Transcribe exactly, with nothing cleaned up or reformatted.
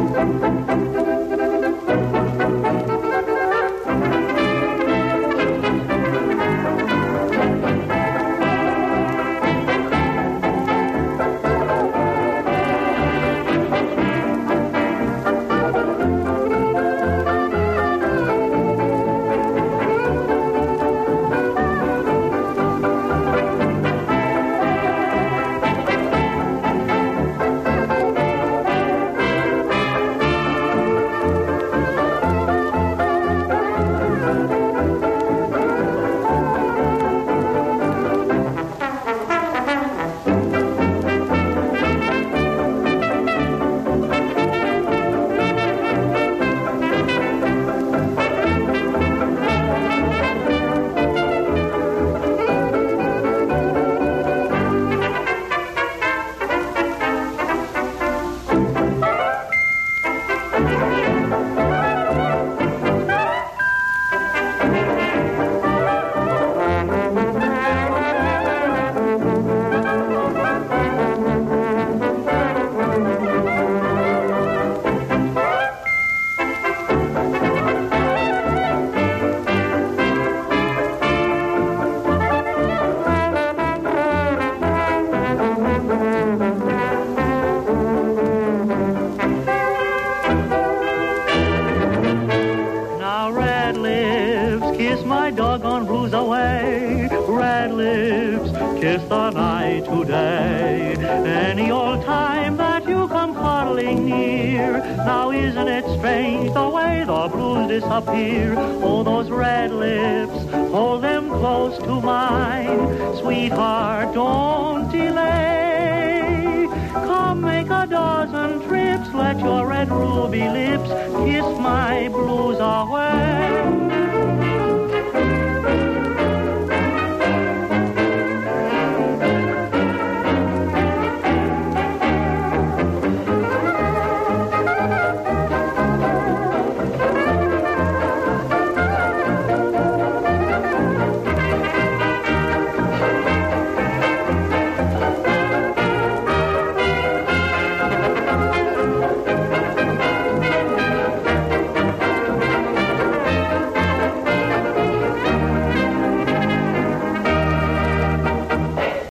Disappear. Oh, those red lips, hold them close to mine. Sweetheart, don't delay. Come make a dozen trips, let your red ruby lips kiss my blues away.